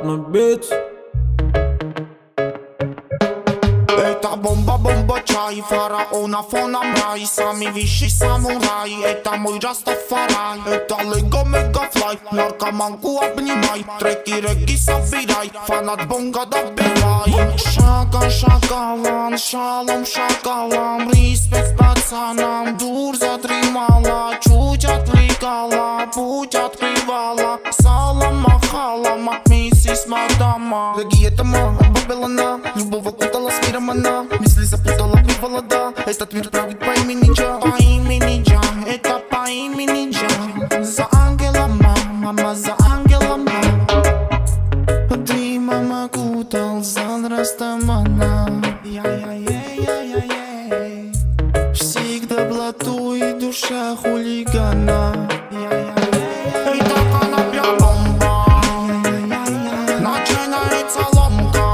Partner Beats. Это бомба, чай, фараона фоном рай. Сами вещи самурай, это мой Растафарай. Это лего мегафлай, наркоманку обнимай. Треки реки собирай, фанат бонга добивай. Шага шагалам, шалом шагалам. Респект пацанам, дур затримала. Чуть отвлекала, путь открывала. Салам махалама, миссис мадама. Дорогие тома, Бабилона, любого кутала с миром она. Мысли запутала, бывала, да. Этот мир правит по имени Джа. По имени Джа, это по имени Джа. За ангелом, мама, за ангелом. Ты, мама, кутал за растамана. Всегда блатует душа хулигана. И так она прям бомба. Начинается ломка.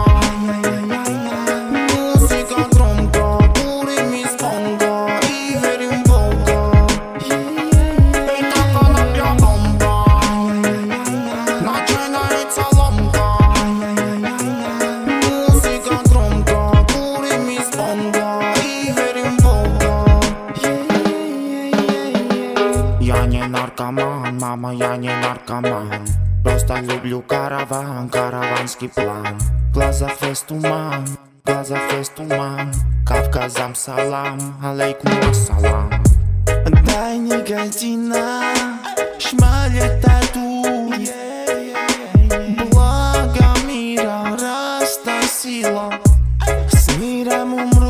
Музыка громко, курим из бонга и верим в Бога. И так она прям бомба. Начинается ломка. Музыка громко, курим из бонга и верим в Бога. Я не наркоман, мама, я не наркоман. Просто люблю караван, караванский план. В глазах весь туман, в глазах весь туман. Кавказам салам, алейкум ассалам. Дай никотина, шмалет тату. Благо мира, раста сила. С миром умру.